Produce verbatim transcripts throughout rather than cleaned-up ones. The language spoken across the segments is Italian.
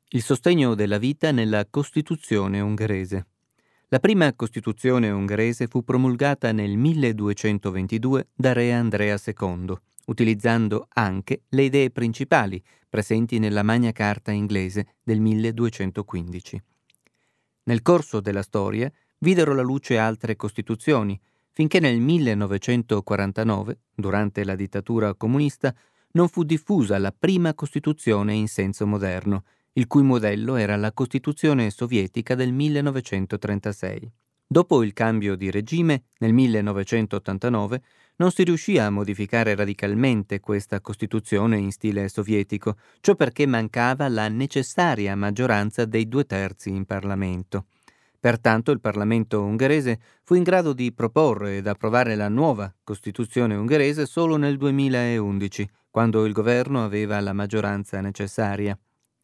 Il sostegno della vita nella Costituzione ungherese. La prima Costituzione ungherese fu promulgata nel milleduecentoventidue da Re Andrea secondo, utilizzando anche le idee principali presenti nella Magna Carta inglese del milleduecentoquindici. Nel corso della storia videro la luce altre Costituzioni, finché nel millenovecentoquarantanove, durante la dittatura comunista, non fu diffusa la prima Costituzione in senso moderno, il cui modello era la Costituzione sovietica del millenovecentotrentasei. Dopo il cambio di regime, nel millenovecentottantanove, non si riuscì a modificare radicalmente questa Costituzione in stile sovietico, ciò perché mancava la necessaria maggioranza dei due terzi in Parlamento. Pertanto il Parlamento ungherese fu in grado di proporre ed approvare la nuova Costituzione ungherese solo nel duemilaundici, quando il governo aveva la maggioranza necessaria.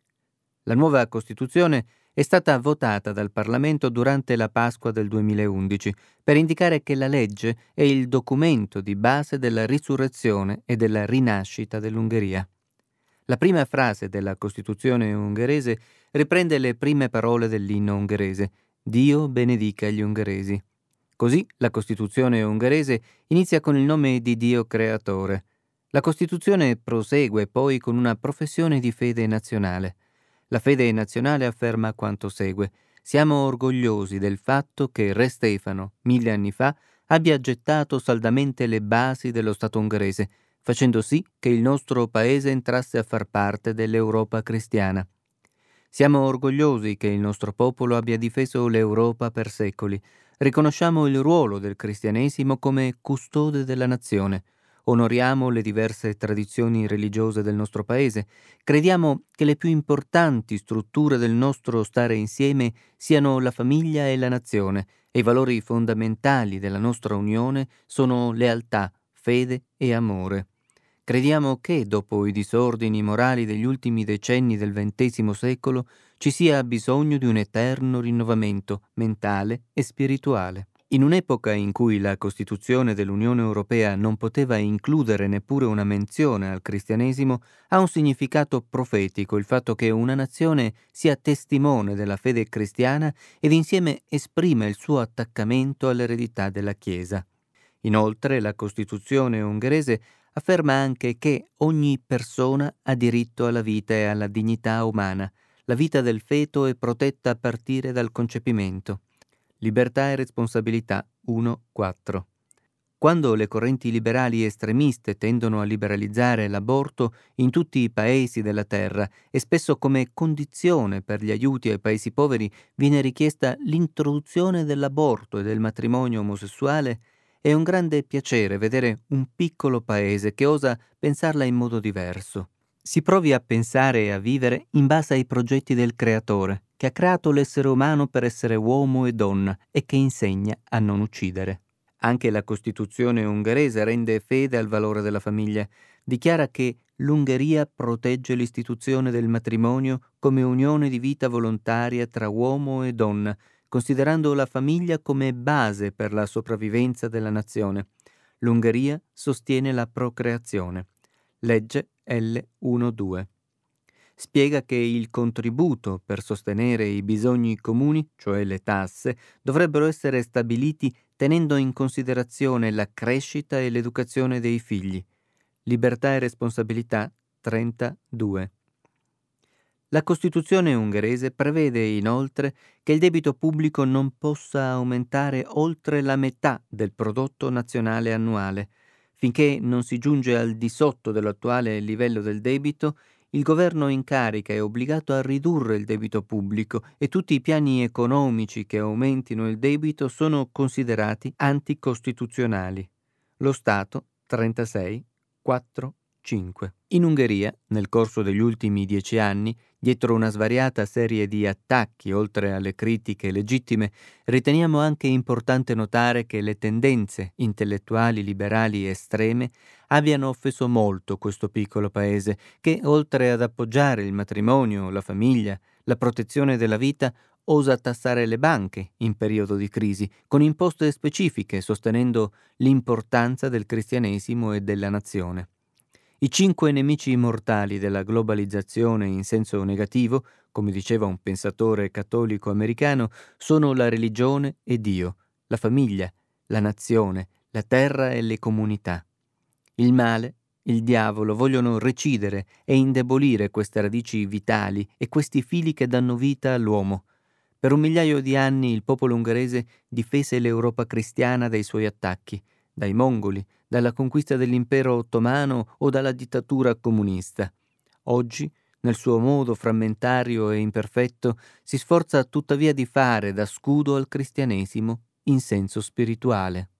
La nuova Costituzione è stata votata dal Parlamento durante la Pasqua del duemilaundici per indicare che la legge è il documento di base della risurrezione e della rinascita dell'Ungheria. La prima frase della Costituzione ungherese riprende le prime parole dell'inno ungherese: Dio benedica gli ungheresi. Così la Costituzione ungherese inizia con il nome di Dio creatore. La Costituzione prosegue poi con una professione di fede nazionale. La fede nazionale afferma quanto segue: siamo orgogliosi del fatto che Re Stefano, mille anni fa, abbia gettato saldamente le basi dello Stato ungherese, facendo sì che il nostro paese entrasse a far parte dell'Europa cristiana. Siamo orgogliosi che il nostro popolo abbia difeso l'Europa per secoli. Riconosciamo il ruolo del cristianesimo come custode della nazione. Onoriamo le diverse tradizioni religiose del nostro paese. Crediamo che le più importanti strutture del nostro stare insieme siano la famiglia e la nazione, e i valori fondamentali della nostra unione sono lealtà, fede e amore. Crediamo che, dopo i disordini morali degli ultimi decenni del ventesimo secolo, ci sia bisogno di un eterno rinnovamento mentale e spirituale. In un'epoca in cui la Costituzione dell'Unione Europea non poteva includere neppure una menzione al cristianesimo, ha un significato profetico il fatto che una nazione sia testimone della fede cristiana ed insieme esprima il suo attaccamento all'eredità della Chiesa. Inoltre, la Costituzione ungherese afferma anche che ogni persona ha diritto alla vita e alla dignità umana. La vita del feto è protetta a partire dal concepimento. Libertà e responsabilità uno quattro. Quando le correnti liberali estremiste tendono a liberalizzare l'aborto in tutti i paesi della terra e spesso come condizione per gli aiuti ai paesi poveri viene richiesta l'introduzione dell'aborto e del matrimonio omosessuale, è un grande piacere vedere un piccolo paese che osa pensarla in modo diverso. Si provi a pensare e a vivere in base ai progetti del Creatore, che ha creato l'essere umano per essere uomo e donna e che insegna a non uccidere. Anche la Costituzione ungherese rende fede al valore della famiglia. Dichiara che l'Ungheria protegge l'istituzione del matrimonio come unione di vita volontaria tra uomo e donna, considerando la famiglia come base per la sopravvivenza della nazione. L'Ungheria sostiene la procreazione. Legge L dodici. Spiega che il contributo per sostenere i bisogni comuni, cioè le tasse, dovrebbero essere stabiliti tenendo in considerazione la crescita e l'educazione dei figli. Libertà e responsabilità trentadue. La Costituzione ungherese prevede inoltre che il debito pubblico non possa aumentare oltre la metà del prodotto nazionale annuale. Finché non si giunge al di sotto dell'attuale livello del debito, il governo in carica è obbligato a ridurre il debito pubblico e tutti i piani economici che aumentino il debito sono considerati anticostituzionali. Lo Stato trentasei quattro cinque. In Ungheria, nel corso degli ultimi dieci anni, dietro una svariata serie di attacchi, oltre alle critiche legittime, riteniamo anche importante notare che le tendenze intellettuali liberali estreme abbiano offeso molto questo piccolo paese che, oltre ad appoggiare il matrimonio, la famiglia, la protezione della vita, osa tassare le banche in periodo di crisi, con imposte specifiche sostenendo l'importanza del cristianesimo e della nazione. I cinque nemici mortali della globalizzazione in senso negativo, come diceva un pensatore cattolico americano, sono la religione e Dio, la famiglia, la nazione, la terra e le comunità. Il male, il diavolo vogliono recidere e indebolire queste radici vitali e questi fili che danno vita all'uomo. Per un migliaio di anni il popolo ungherese difese l'Europa cristiana dai suoi attacchi, dai mongoli, dalla conquista dell'impero ottomano o dalla dittatura comunista. Oggi, nel suo modo frammentario e imperfetto, si sforza tuttavia di fare da scudo al cristianesimo in senso spirituale.